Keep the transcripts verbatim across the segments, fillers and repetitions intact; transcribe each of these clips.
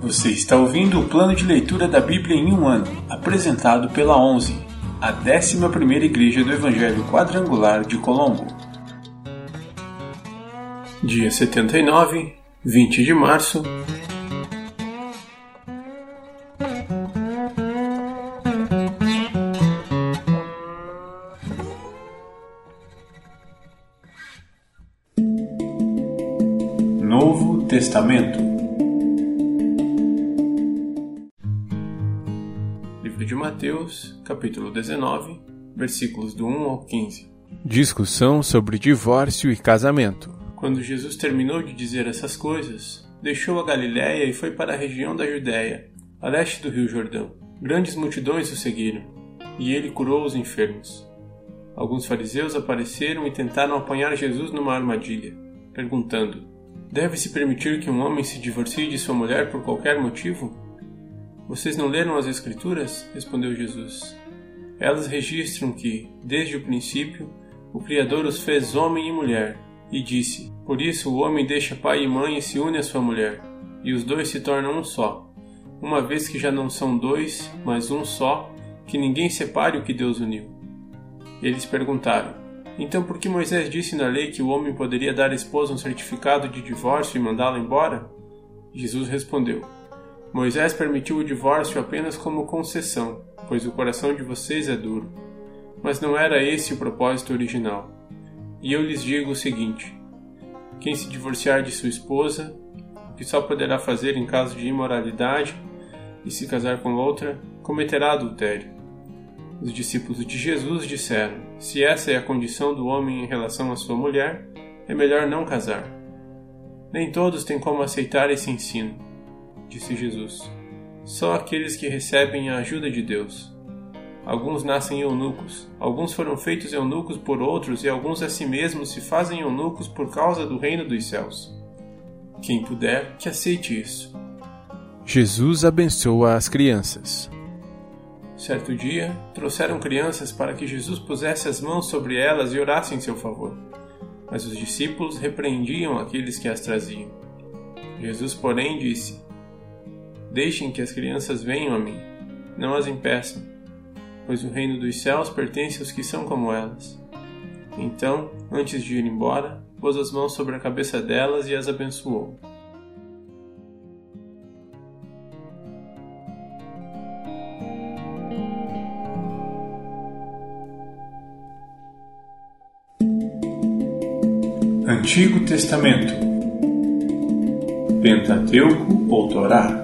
Você está ouvindo o plano de leitura da Bíblia em um ano, apresentado pela onze, a décima primeira Igreja do Evangelho Quadrangular de Colombo. Dia setenta e nove, vinte de março. Novo Testamento. Livro de Mateus, capítulo dezenove, versículos do um ao quinze. Discussão sobre divórcio e casamento. Quando Jesus terminou de dizer essas coisas, deixou a Galiléia e foi para a região da Judéia, a leste do rio Jordão. Grandes multidões o seguiram, e ele curou os enfermos. Alguns fariseus apareceram e tentaram apanhar Jesus numa armadilha, perguntando: deve-se permitir que um homem se divorcie de sua mulher por qualquer motivo? Vocês não leram as Escrituras? Respondeu Jesus. Elas registram que, desde o princípio, o Criador os fez homem e mulher, e disse: por isso o homem deixa pai e mãe e se une à sua mulher, e os dois se tornam um só. Uma vez que já não são dois, mas um só, que ninguém separe o que Deus uniu. Eles perguntaram: então por que Moisés disse na lei que o homem poderia dar à esposa um certificado de divórcio e mandá-la embora? Jesus respondeu: Moisés permitiu o divórcio apenas como concessão, pois o coração de vocês é duro. Mas não era esse o propósito original. E eu lhes digo o seguinte: quem se divorciar de sua esposa, o que só poderá fazer em caso de imoralidade, e se casar com outra, cometerá adultério. Os discípulos de Jesus disseram: se essa é a condição do homem em relação à sua mulher, é melhor não casar. Nem todos têm como aceitar esse ensino, disse Jesus. Só aqueles que recebem a ajuda de Deus. Alguns nascem eunucos, alguns foram feitos eunucos por outros e alguns a si mesmos se fazem eunucos por causa do reino dos céus. Quem puder, que aceite isso. Jesus abençoa as crianças. Certo dia, trouxeram crianças para que Jesus pusesse as mãos sobre elas e orasse em seu favor. Mas os discípulos repreendiam aqueles que as traziam. Jesus, porém, disse: deixem que as crianças venham a mim, não as impeçam, pois o reino dos céus pertence aos que são como elas. Então, antes de ir embora, pôs as mãos sobre a cabeça delas e as abençoou. Antigo Testamento. Pentateuco ou Torá.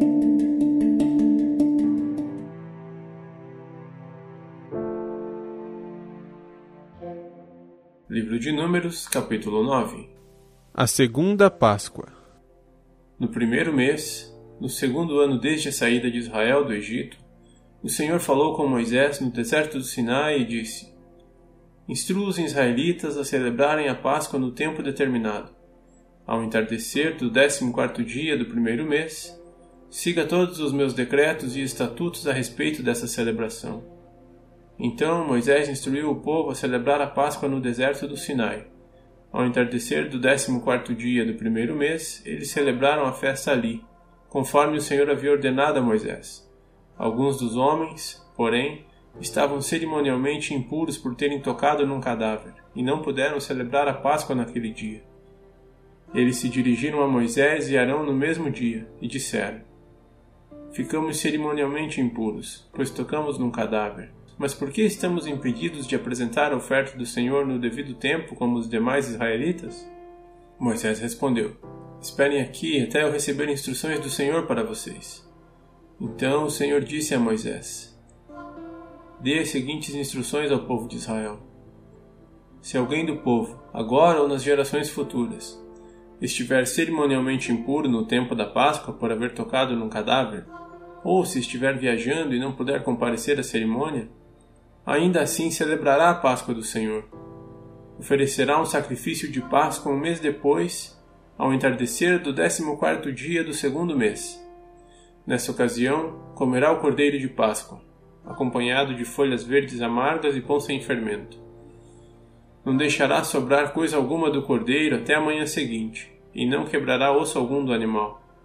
Livro de Números, capítulo nove. A segunda Páscoa. No primeiro mês, no segundo ano desde a saída de Israel do Egito, o Senhor falou com Moisés no deserto do Sinai e disse: instrua os israelitas a celebrarem a Páscoa no tempo determinado. Ao entardecer do décimo quarto dia do primeiro mês, siga todos os meus decretos e estatutos a respeito dessa celebração. Então Moisés instruiu o povo a celebrar a Páscoa no deserto do Sinai. Ao entardecer do décimo quarto dia do primeiro mês, eles celebraram a festa ali, conforme o Senhor havia ordenado a Moisés. Alguns dos homens, porém, estavam cerimonialmente impuros por terem tocado num cadáver, e não puderam celebrar a Páscoa naquele dia. Eles se dirigiram a Moisés e Arão no mesmo dia, e disseram: ficamos cerimonialmente impuros, pois tocamos num cadáver. Mas por que estamos impedidos de apresentar a oferta do Senhor no devido tempo, como os demais israelitas? Moisés respondeu: esperem aqui até eu receber instruções do Senhor para vocês. Então o Senhor disse a Moisés: dê as seguintes instruções ao povo de Israel. Se alguém do povo, agora ou nas gerações futuras, estiver cerimonialmente impuro no tempo da Páscoa por haver tocado num cadáver, ou se estiver viajando e não puder comparecer à cerimônia, ainda assim celebrará a Páscoa do Senhor. Oferecerá um sacrifício de Páscoa um mês depois, ao entardecer do décimo quarto dia do segundo mês. Nessa ocasião, comerá o cordeiro de Páscoa, acompanhado de folhas verdes amargas e pão sem fermento. Não deixará sobrar coisa alguma do cordeiro até a manhã seguinte, e não quebrará osso algum do animal.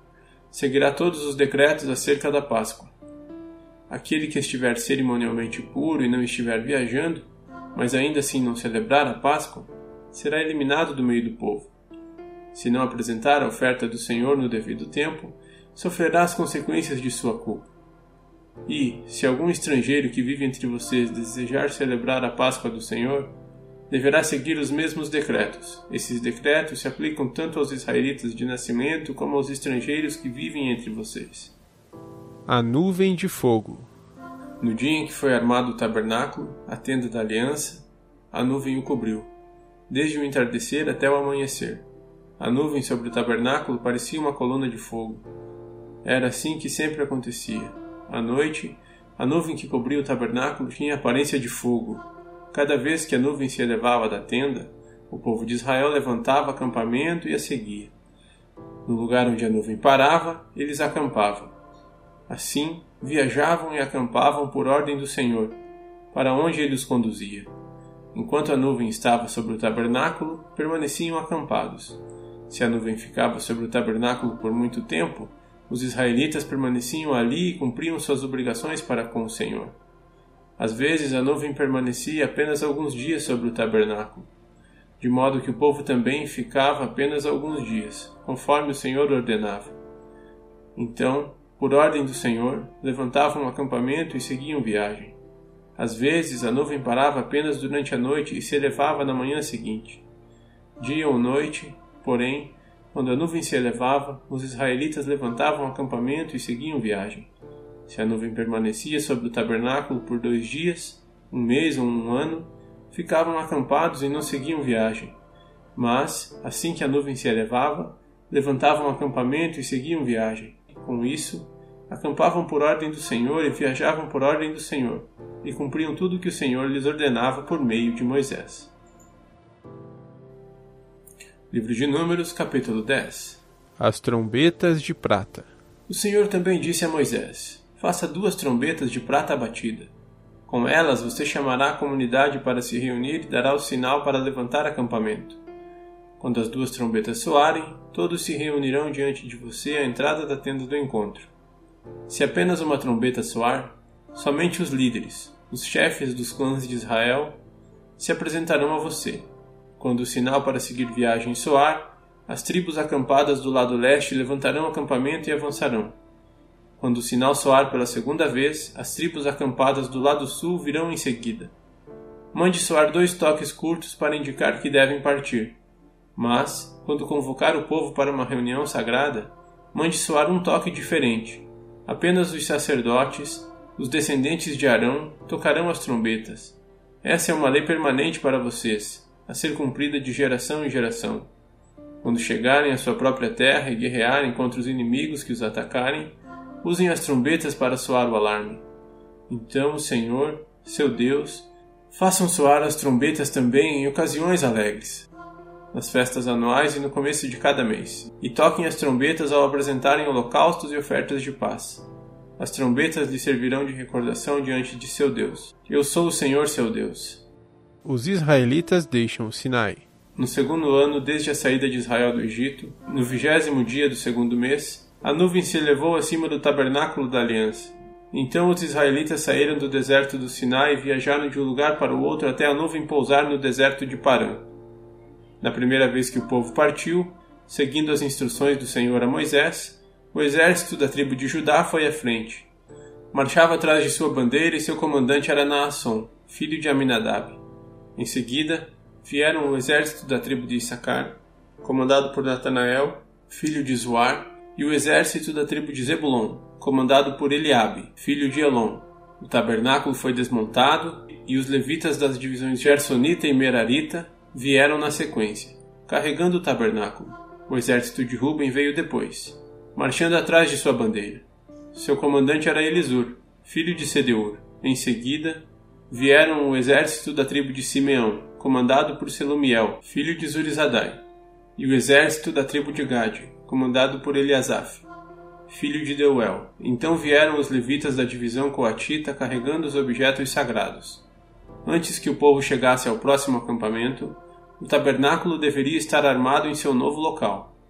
seguirá todos os decretos acerca da Páscoa. Aquele que estiver cerimonialmente puro e não estiver viajando, mas ainda assim não celebrar a Páscoa, será eliminado do meio do povo. Se não apresentar a oferta do Senhor no devido tempo, sofrerá as consequências de sua culpa. E, se algum estrangeiro que vive entre vocês desejar celebrar a Páscoa do Senhor, deverá seguir os mesmos decretos. Esses decretos se aplicam tanto aos israelitas de nascimento como aos estrangeiros que vivem entre vocês. A nuvem de fogo. No dia em que foi armado o tabernáculo, a tenda da aliança, a nuvem o cobriu, desde o entardecer até o amanhecer. A nuvem sobre o tabernáculo parecia uma coluna de fogo. Era assim que sempre acontecia. À noite, a nuvem que cobria o tabernáculo tinha aparência de fogo. Cada vez que a nuvem se elevava da tenda, o povo de Israel levantava acampamento e a seguia. No lugar onde a nuvem parava, eles acampavam. Assim, viajavam e acampavam por ordem do Senhor, para onde ele os conduzia. Enquanto a nuvem estava sobre o tabernáculo, permaneciam acampados. Se a nuvem ficava sobre o tabernáculo por muito tempo, os israelitas permaneciam ali e cumpriam suas obrigações para com o Senhor. Às vezes a nuvem permanecia apenas alguns dias sobre o tabernáculo, de modo que o povo também ficava apenas alguns dias, conforme o Senhor ordenava. Então, por ordem do Senhor, levantavam um acampamento e seguiam viagem. Às vezes a nuvem parava apenas durante a noite e se elevava na manhã seguinte. Dia ou noite, porém, quando a nuvem se elevava, os israelitas levantavam um acampamento e seguiam viagem. Se a nuvem permanecia sobre o tabernáculo por dois dias, um mês ou um ano, ficavam acampados e não seguiam viagem. Mas, assim que a nuvem se elevava, levantavam um acampamento e seguiam viagem. Com isso, acampavam por ordem do Senhor e viajavam por ordem do Senhor, e cumpriam tudo o que o Senhor lhes ordenava por meio de Moisés. Livro de Números, capítulo dez. As trombetas de prata. O Senhor também disse a Moisés: faça duas trombetas de prata abatida. Com elas você chamará a comunidade para se reunir e dará o sinal para levantar acampamento. Quando as duas trombetas soarem, todos se reunirão diante de você à entrada da tenda do encontro. Se apenas uma trombeta soar, somente os líderes, os chefes dos clãs de Israel, se apresentarão a você. Quando o sinal para seguir viagem soar, as tribos acampadas do lado leste levantarão acampamento e avançarão. Quando o sinal soar pela segunda vez, as tribos acampadas do lado sul virão em seguida. Mande soar dois toques curtos para indicar que devem partir. Mas, quando convocar o povo para uma reunião sagrada, mande soar um toque diferente. Apenas os sacerdotes, os descendentes de Arão, tocarão as trombetas. Essa é uma lei permanente para vocês, a ser cumprida de geração em geração. Quando chegarem à sua própria terra e guerrearem contra os inimigos que os atacarem, usem as trombetas para soar o alarme. Então o Senhor, seu Deus, façam soar as trombetas também em ocasiões alegres, nas festas anuais e no começo de cada mês, e toquem as trombetas ao apresentarem holocaustos e ofertas de paz. As trombetas lhe servirão de recordação diante de seu Deus. Eu sou o Senhor, seu Deus. Os israelitas deixam o Sinai. No segundo ano, desde a saída de Israel do Egito, no vigésimo dia do segundo mês, a nuvem se elevou acima do tabernáculo da aliança. Então os israelitas saíram do deserto do Sinai e viajaram de um lugar para o outro até a nuvem pousar no deserto de Parã. Na primeira vez que o povo partiu, seguindo as instruções do Senhor a Moisés, o exército da tribo de Judá foi à frente. Marchava atrás de sua bandeira e seu comandante era Naasson, filho de Aminadab. Em seguida, vieram o exército da tribo de Issacar, comandado por Natanael, filho de Zuar, e o exército da tribo de Zebulon, comandado por Eliabe, filho de Elon. O tabernáculo foi desmontado, e os levitas das divisões Gersonita e Merarita vieram na sequência, carregando o tabernáculo. O exército de Ruben veio depois, marchando atrás de sua bandeira. Seu comandante era Elisur, filho de Sedeur. Em seguida, vieram o exército da tribo de Simeão, comandado por Selumiel, filho de Zurizadai, e o exército da tribo de Gade, comandado por Eliasaf, filho de Deuel. Então vieram os levitas da divisão coatita carregando os objetos sagrados. Antes que o povo chegasse ao próximo acampamento, o tabernáculo deveria estar armado em seu novo local.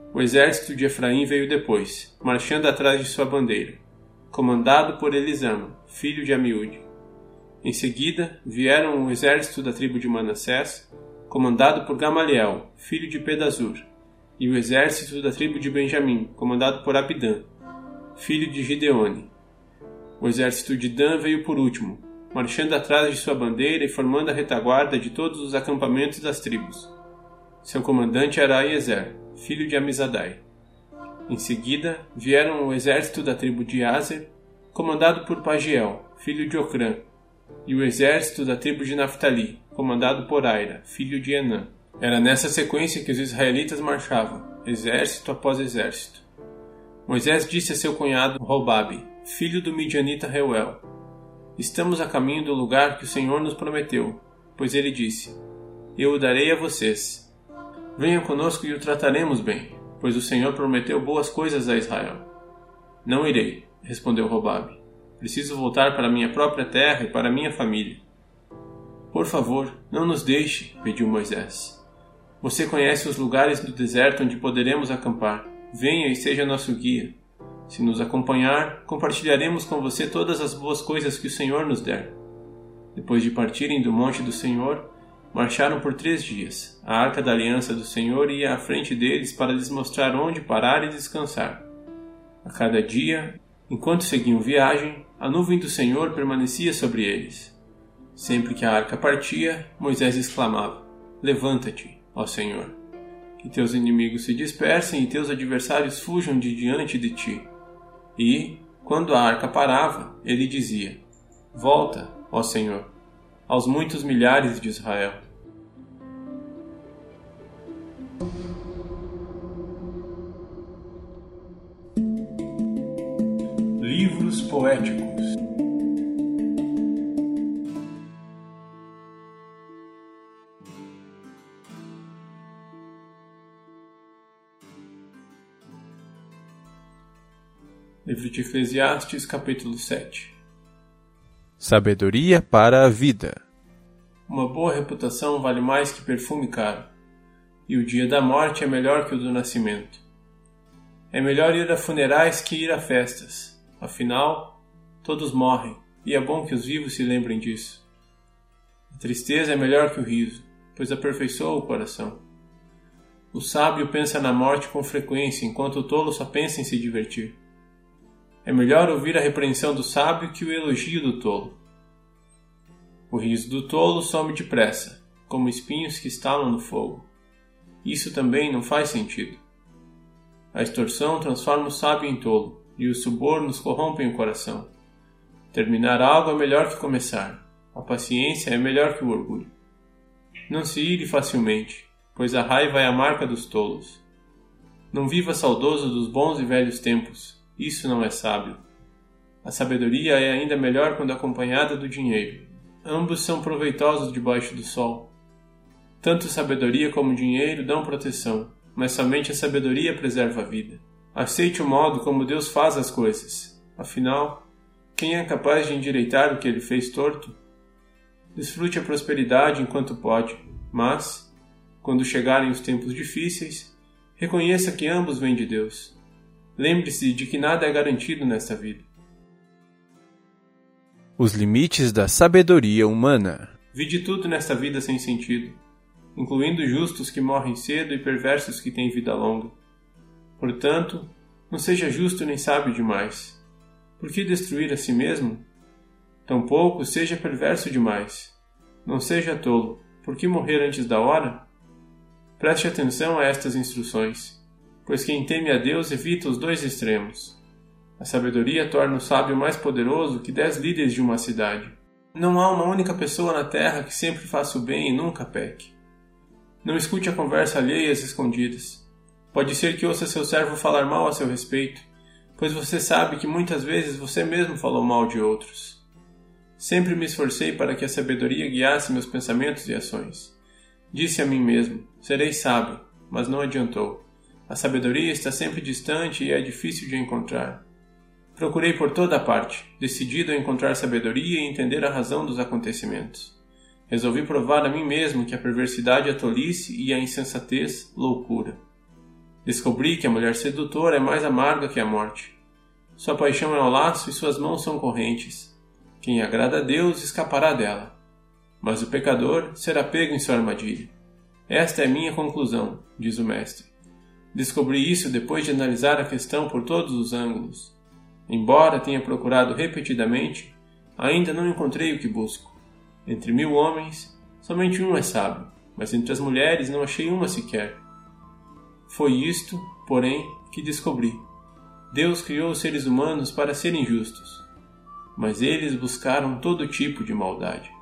O exército de Efraim veio depois, marchando atrás de sua bandeira, comandado por Elisama, filho de Amiúde. Em seguida, vieram o exército da tribo de Manassés, comandado por Gamaliel, filho de Pedazur, e o exército da tribo de Benjamim, comandado por Abidã, filho de Gideone. O exército de Dan veio por último, marchando atrás de sua bandeira e formando a retaguarda de todos os acampamentos das tribos. Seu comandante era Aiezer, filho de Amizadai. Em seguida, vieram o exército da tribo de Aser, comandado por Pagiel, filho de Ocrã, e o exército da tribo de Naftali, comandado por Aira, filho de Enã. Era nessa sequência que os israelitas marchavam, exército após exército. Moisés disse a seu cunhado Robabe, filho do midianita Reuel: Estamos a caminho do lugar que o Senhor nos prometeu, pois ele disse: Eu o darei a vocês. Venham conosco e o trataremos bem, pois o Senhor prometeu boas coisas a Israel. Não irei, respondeu Robabe. Preciso voltar para minha própria terra e para minha família. Por favor, não nos deixe, pediu Moisés. Você conhece os lugares do deserto onde poderemos acampar. Venha e seja nosso guia. Se nos acompanhar, compartilharemos com você todas as boas coisas que o Senhor nos der. Depois de partirem do monte do Senhor, marcharam por três dias. A arca da aliança do Senhor ia à frente deles para lhes mostrar onde parar e descansar. A cada dia, enquanto seguiam viagem, a nuvem do Senhor permanecia sobre eles. Sempre que a arca partia, Moisés exclamava: Levanta-te, ó Senhor, que teus inimigos se dispersem e teus adversários fujam de diante de ti. E, quando a arca parava, ele dizia: Volta, ó Senhor, aos muitos milhares de Israel. Livros poéticos. Livro de Eclesiastes, capítulo sete. Sabedoria para a vida. Uma boa reputação vale mais que perfume caro, e o dia da morte é melhor que o do nascimento. É melhor ir a funerais que ir a festas. Afinal, todos morrem, e é bom que os vivos se lembrem disso. A tristeza é melhor que o riso, pois aperfeiçoa o coração. O sábio pensa na morte com frequência, enquanto o tolo só pensa em se divertir. É melhor ouvir a repreensão do sábio que o elogio do tolo. O riso do tolo some depressa, como espinhos que estalam no fogo. Isso também não faz sentido. A extorsão transforma o sábio em tolo, e os subornos corrompem o coração. Terminar algo é melhor que começar. A paciência é melhor que o orgulho. Não se ire facilmente, pois a raiva é a marca dos tolos. Não viva saudoso dos bons e velhos tempos. Isso não é sábio. A sabedoria é ainda melhor quando acompanhada do dinheiro. Ambos são proveitosos debaixo do sol. Tanto sabedoria como dinheiro dão proteção, mas somente a sabedoria preserva a vida. Aceite o modo como Deus faz as coisas. Afinal, quem é capaz de endireitar o que ele fez torto? Desfrute a prosperidade enquanto pode, mas, quando chegarem os tempos difíceis, reconheça que ambos vêm de Deus. Lembre-se de que nada é garantido nesta vida. Os limites da sabedoria humana. Vi de tudo nesta vida sem sentido, incluindo justos que morrem cedo e perversos que têm vida longa. Portanto, não seja justo nem sábio demais. Por que destruir a si mesmo? Tampouco seja perverso demais. Não seja tolo. Por que morrer antes da hora? Preste atenção a estas instruções, pois quem teme a Deus evita os dois extremos. A sabedoria torna o sábio mais poderoso que dez líderes de uma cidade. Não há uma única pessoa na terra que sempre faça o bem e nunca peque. Não escute a conversa alheia às escondidas. Pode ser que ouça seu servo falar mal a seu respeito, pois você sabe que muitas vezes você mesmo falou mal de outros. Sempre me esforcei para que a sabedoria guiasse meus pensamentos e ações. Disse a mim mesmo: serei sábio, mas não adiantou. A sabedoria está sempre distante e é difícil de encontrar. Procurei por toda a parte, decidido a encontrar sabedoria e entender a razão dos acontecimentos. Resolvi provar a mim mesmo que a perversidade é tolice e a insensatez, loucura. Descobri que a mulher sedutora é mais amarga que a morte. Sua paixão é o laço e suas mãos são correntes. Quem agrada a Deus escapará dela. Mas o pecador será pego em sua armadilha. Esta é minha conclusão, diz o mestre. Descobri isso depois de analisar a questão por todos os ângulos. Embora tenha procurado repetidamente, ainda não encontrei o que busco. Entre mil homens, somente um é sábio, mas entre as mulheres não achei uma sequer. Foi isto, porém, que descobri. Deus criou os seres humanos para serem justos, mas eles buscaram todo tipo de maldade.